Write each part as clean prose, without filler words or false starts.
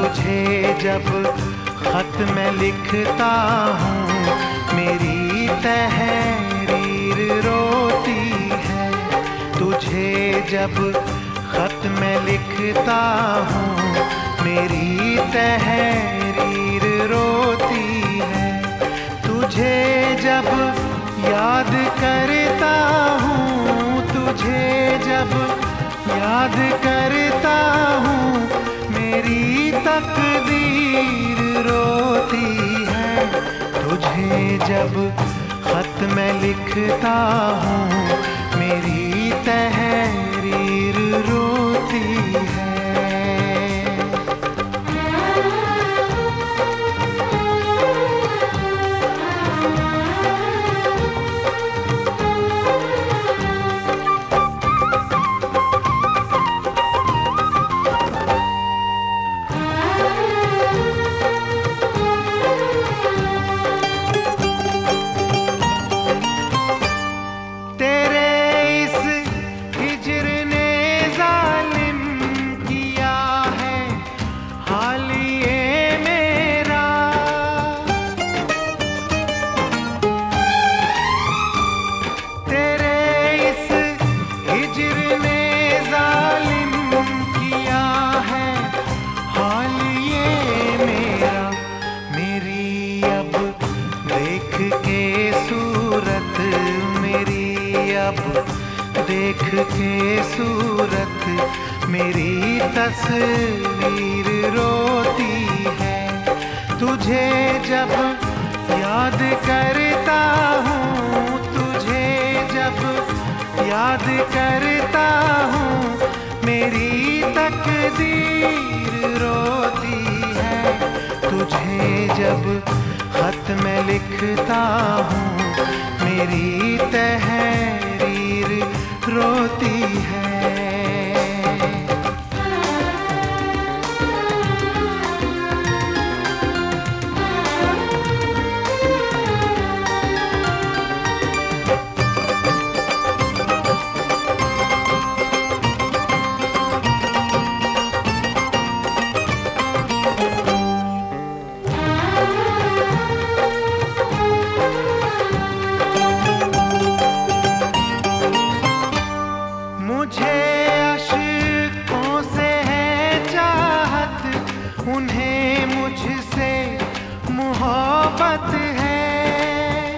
तुझे जब खत मैं लिखता हूँ, मेरी तहरीर रोती है। तुझे जब खत मैं लिखता हूँ, मेरी तहरीर रोती है। तुझे जब याद करता हूँ, तुझे जब याद करता हूँ, मेरी तकदीर रोती है। तुझे जब खत मैं लिखता हूँ, मेरी तहरीर रोती है। देख के सूरत मेरी तस्वीर रोती है। तुझे जब याद करता हूँ, तुझे जब याद करता हूँ, मेरी तकदीर रोती है। तुझे जब खत मैं लिखता हूँ, मेरी तहरीर रोती है। उन्हें मुझसे मोहब्बत है।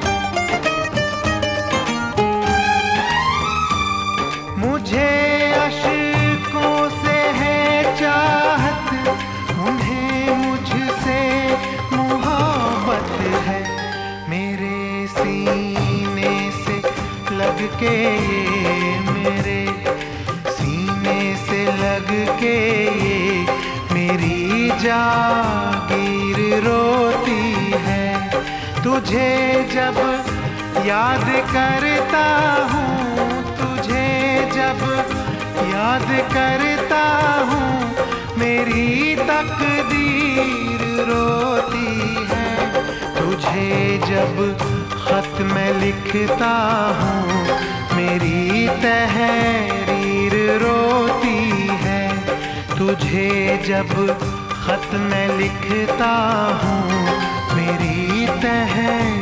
मुझे अश्कों से है चाहत, उन्हें मुझसे मोहब्बत है। मेरे सीने से लग के ये, मेरे सीने से लग के ये मेरी जागीर रोती है। तुझे जब याद करता हूँ, तुझे जब याद करता हूँ, मेरी तकदीर रोती है। तुझे जब खत मैं लिखता हूँ, मेरी तहरीर रोती है। तुझे जब खत मैं लिखता हूँ, मेरी तहरीर